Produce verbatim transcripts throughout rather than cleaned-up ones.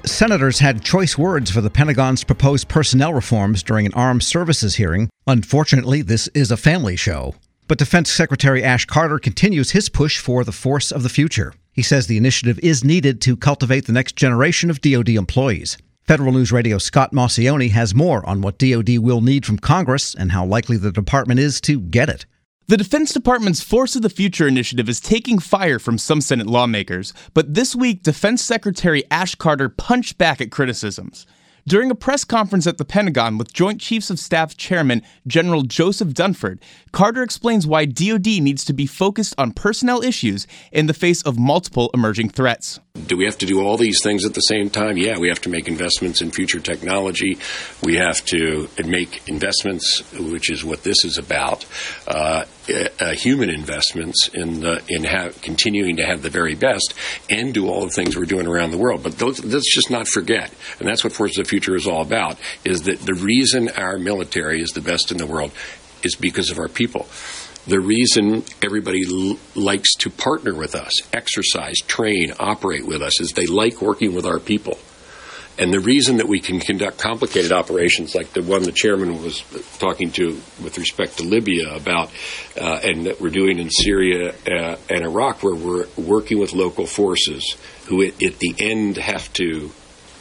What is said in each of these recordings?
Senators had choice words for the Pentagon's proposed personnel reforms during an armed services hearing. Unfortunately, this is a family show. But Defense Secretary Ash Carter continues his push for the force of the future. He says the initiative is needed to cultivate the next generation of D O D employees. Federal News Radio's Scott Maucione has more on what D O D will need from Congress and how likely the department is to get it. The Defense Department's Force of the Future initiative is taking fire from some Senate lawmakers, but this week, Defense Secretary Ash Carter punched back at criticisms. During a press conference at the Pentagon with Joint Chiefs of Staff Chairman General Joseph Dunford, Carter explains why D O D needs to be focused on personnel issues in the face of multiple emerging threats. Do we have to do all these things at the same time? Yeah, we have to make investments in future technology. We have to make investments, which is what this is about, uh, uh, human investments in the, in ha- continuing to have the very best and do all the things we're doing around the world. But those, let's just not forget, and that's what Force of the Future is all about, is that the reason our military is the best in the world is because of our people. The reason everybody l- likes to partner with us, exercise, train, operate with us, is they like working with our people. And the reason that we can conduct complicated operations like the one the chairman was talking to with respect to Libya about, uh, and that we're doing in Syria uh, and Iraq, where we're working with local forces who at, at the end have to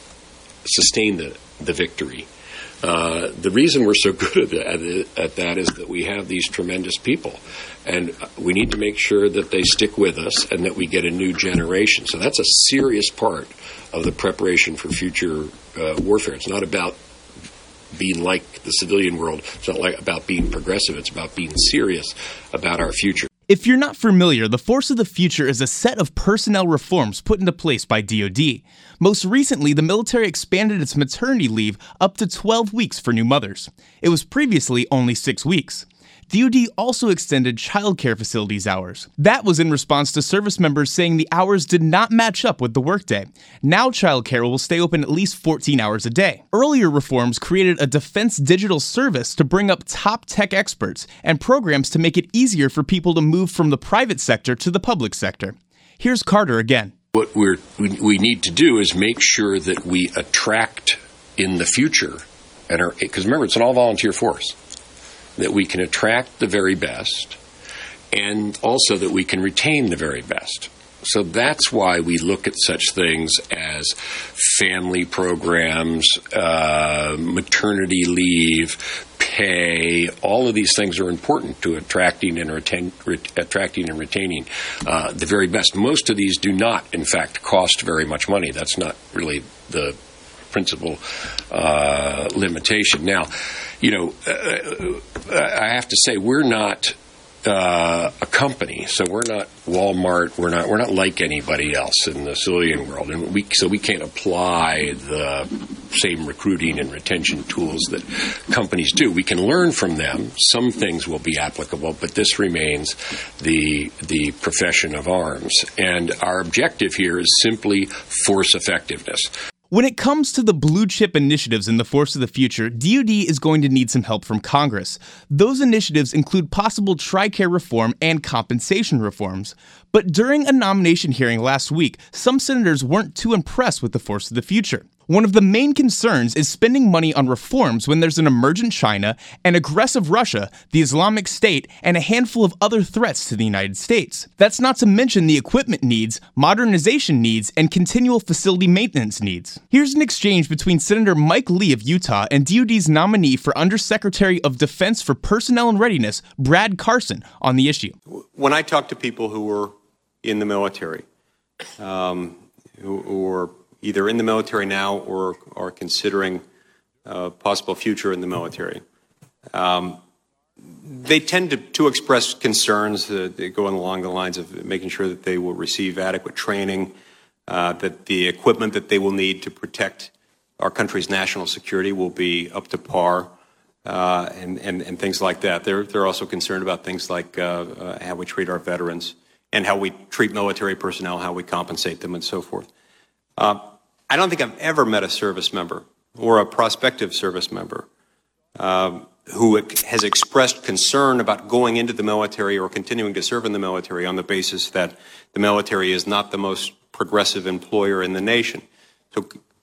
sustain the, the victory. Uh, the reason we're so good at, at, at that is that we have these tremendous people, and we need to make sure that they stick with us and that we get a new generation. So that's a serious part of the preparation for future uh, warfare. It's not about being like the civilian world. It's not like about being progressive. It's about being serious about our future. If you're not familiar, the Force of the Future is a set of personnel reforms put into place by D O D. Most recently, the military expanded its maternity leave up to twelve weeks for new mothers. It was previously only six weeks. D O D also extended childcare facilities hours. That was in response to service members saying the hours did not match up with the workday. Now childcare will stay open at least fourteen hours a day. Earlier reforms created a defense digital service to bring up top tech experts and programs to make it easier for people to move from the private sector to the public sector. Here's Carter again. What we're, we, we need to do is make sure that we attract in the future, and because remember, it's an all-volunteer force, that we can attract the very best, and also that we can retain the very best. So that's why we look at such things as family programs, uh, maternity leave, pay. All of these things are important to attracting and retain, re- attracting and retaining uh, the very best. Most of these do not, in fact, cost very much money. That's not really the principal uh, limitation. Now, you know, uh, I have to say we're not uh, a company, so we're not Walmart. We're not we're not like anybody else in the civilian world, and we so we can't apply the same recruiting and retention tools that companies do. We can learn from them. Some things will be applicable, but this remains the the profession of arms, and our objective here is simply force effectiveness. When it comes to the blue chip initiatives in the Force of the Future, D O D is going to need some help from Congress. Those initiatives include possible TRICARE reform and compensation reforms. But during a nomination hearing last week, some senators weren't too impressed with the Force of the Future. One of the main concerns is spending money on reforms when there's an emergent China, an aggressive Russia, the Islamic State, and a handful of other threats to the United States. That's not to mention the equipment needs, modernization needs, and continual facility maintenance needs. Here's an exchange between Senator Mike Lee of Utah and D O D's nominee for Undersecretary of Defense for Personnel and Readiness, Brad Carson, on the issue. When I talk to people who were in the military, um, who, who are either in the military now or are considering a possible future in the military, um, they tend to, to express concerns uh, that go along the lines of making sure that they will receive adequate training, uh, that the equipment that they will need to protect our country's national security will be up to par, uh, and, and, and things like that. They're, they're also concerned about things like uh, uh, how we treat our veterans and how we treat military personnel, how we compensate them, and so forth. Uh, I don't think I've ever met a service member or a prospective service member um, who has expressed concern about going into the military or continuing to serve in the military on the basis that the military is not the most progressive employer in the nation. So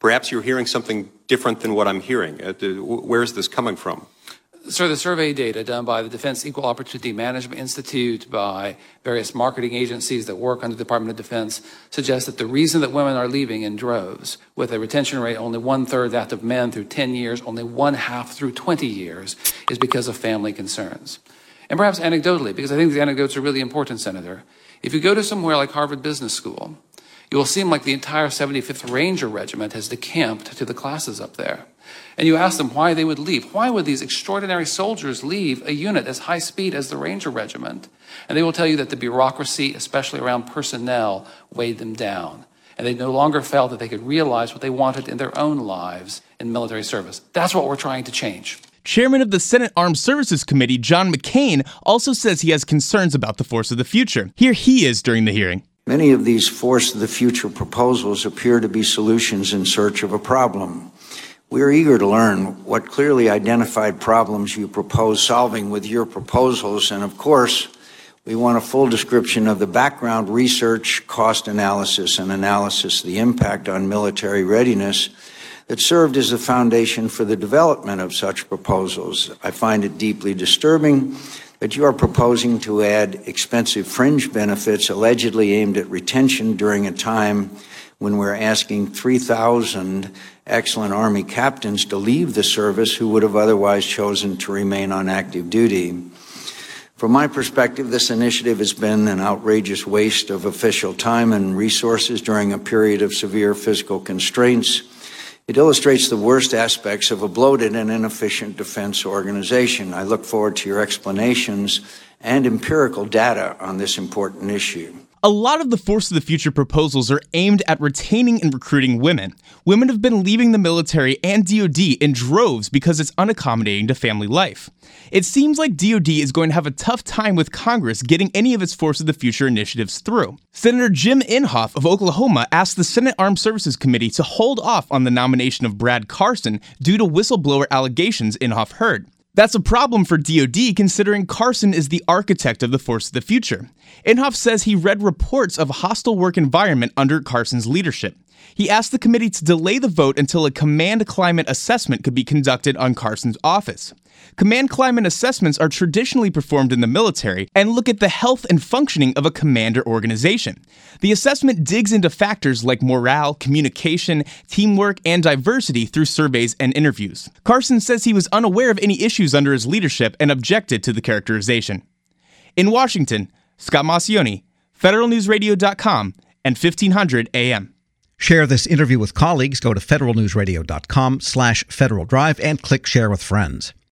perhaps you're hearing something different than what I'm hearing. Uh, where is this coming from? Sir, the survey data done by the Defense Equal Opportunity Management Institute, by various marketing agencies that work under the Department of Defense, suggests that the reason that women are leaving in droves, with a retention rate only one-third that of men through ten years, only one-half through twenty years, is because of family concerns. And perhaps anecdotally, because I think these anecdotes are really important, Senator, if you go to somewhere like Harvard Business School, you will seem like the entire seventy-fifth Ranger Regiment has decamped to the classes up there. And you ask them why they would leave. Why would these extraordinary soldiers leave a unit as high speed as the Ranger Regiment? And they will tell you that the bureaucracy, especially around personnel, weighed them down. And they no longer felt that they could realize what they wanted in their own lives in military service. That's what we're trying to change. Chairman of the Senate Armed Services Committee, John McCain, also says he has concerns about the force of the future. Here he is during the hearing. Many of these force of the future proposals appear to be solutions in search of a problem. We are eager to learn what clearly identified problems you propose solving with your proposals, and of course, we want a full description of the background research, cost analysis, and analysis of the impact on military readiness that served as the foundation for the development of such proposals. I find it deeply disturbing that you are proposing to add expensive fringe benefits allegedly aimed at retention during a time when we're asking three thousand excellent Army captains to leave the service who would have otherwise chosen to remain on active duty. From my perspective, this initiative has been an outrageous waste of official time and resources during a period of severe physical constraints. It illustrates the worst aspects of a bloated and inefficient defense organization. I look forward to your explanations and empirical data on this important issue. A lot of the Force of the Future proposals are aimed at retaining and recruiting women. Women have been leaving the military and D O D in droves because it's unaccommodating to family life. It seems like D O D is going to have a tough time with Congress getting any of its Force of the Future initiatives through. Senator Jim Inhofe of Oklahoma asked the Senate Armed Services Committee to hold off on the nomination of Brad Carson due to whistleblower allegations Inhofe heard. That's a problem for D O D considering Carson is the architect of the Force of the Future. Inhofe says he read reports of a hostile work environment under Carson's leadership. He asked the committee to delay the vote until a command climate assessment could be conducted on Carson's office. Command climate assessments are traditionally performed in the military and look at the health and functioning of a commander organization. The assessment digs into factors like morale, communication, teamwork, and diversity through surveys and interviews. Carson says he was unaware of any issues under his leadership and objected to the characterization. In Washington, Scott Maucione, Federal News Radio dot com and fifteen hundred A M. Share this interview with colleagues. Go to federal news radio dot com slash Federal Drive and click Share with Friends.